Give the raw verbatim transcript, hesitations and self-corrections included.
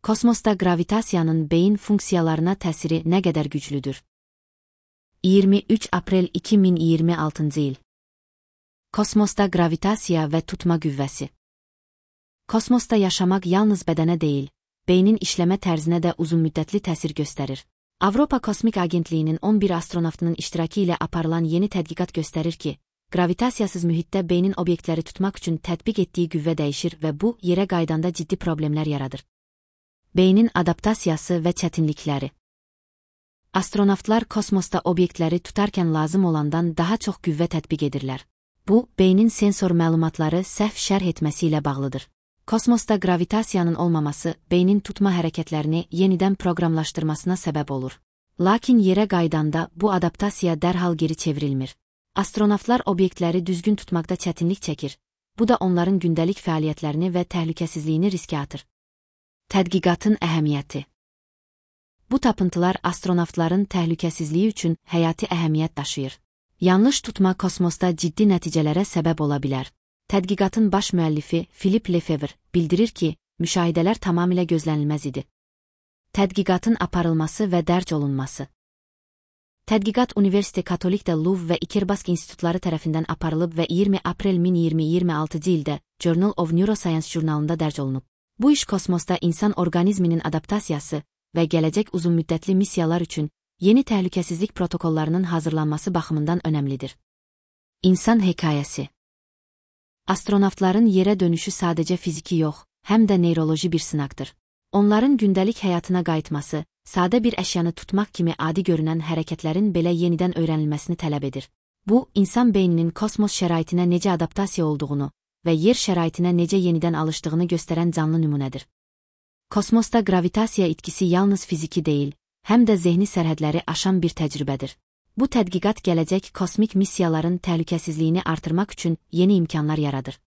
Kosmosda gravitasiyanın beyin funksiyalarına təsiri nə qədər güclüdür? iyirmi üç aprel iki min iyirmi altıncı il. Kosmosda gravitasiya və tutma qüvvəsi. Kosmosda yaşamaq yalnız bədənə deyil, beynin işləmə tərzinə də uzunmüddətli təsir göstərir. Avropa Kosmik Agentliyinin on bir astronavtının iştirakı ilə aparılan yeni tədqiqat göstərir ki, gravitasiyasız mühitdə beynin obyektləri tutmaq üçün tətbiq etdiyi qüvvə dəyişir və bu, yerə qaydanda ciddi problemlər yaradır. Beynin adaptasiyası və çətinlikləri. Astronavtlar kosmosda obyektləri tutarkən lazım olandan daha çox qüvvə tətbiq edirlər. Bu, beynin sensor məlumatları səhv şərh etməsi ilə bağlıdır. Kosmosda gravitasiyanın olmaması, beynin tutma hərəkətlərini yenidən proqramlaşdırmasına səbəb olur. Lakin yerə qaydanda bu adaptasiya dərhal geri çevrilmir. Astronavtlar obyektləri düzgün tutmaqda çətinlik çəkir. Bu da onların gündəlik fəaliyyətlərini və təhlükəsizliyini riskə atır. Tədqiqatın əhəmiyyəti. Bu tapıntılar astronavtların təhlükəsizliyi üçün həyati əhəmiyyət daşıyır. Yanlış tutma kosmosda ciddi nəticələrə səbəb ola bilər. Tədqiqatın baş müəllifi Philip Lefevre bildirir ki, müşahidələr tamamilə gözlənilməz idi. Tədqiqatın aparılması və dərc olunması. Tədqiqat Universite Katolik de Louv və Ikerbasque institutları tərəfindən aparılıb və iyirmi aprel min iyirmi iyirmi altıncı ildə Journal of Neuroscience jurnalında dərc olunub. Bu iş kosmosda insan orqanizminin adaptasiyası və gələcək uzunmüddətli missiyalar üçün yeni təhlükəsizlik protokollarının hazırlanması baxımından önəmlidir. İnsan hekayəsi. Astronavtların yerə dönüşü sadəcə fiziki yox, həm də neyroloji bir sınaqdır. Onların gündəlik həyatına qayıtması, sadə bir əşyanı tutmaq kimi adi görünən hərəkətlərin belə yenidən öyrənilməsini tələb edir. Bu, insan beyninin kosmos şəraitinə necə adaptasiya olduğunu və yer şəraitinə necə yenidən alışdığını göstərən canlı nümunədir. Kosmosda gravitasiya itkisi yalnız fiziki deyil, həm də zehni sərhədləri aşan bir təcrübədir. Bu tədqiqat gələcək kosmik missiyaların təhlükəsizliyini artırmaq üçün yeni imkanlar yaradır.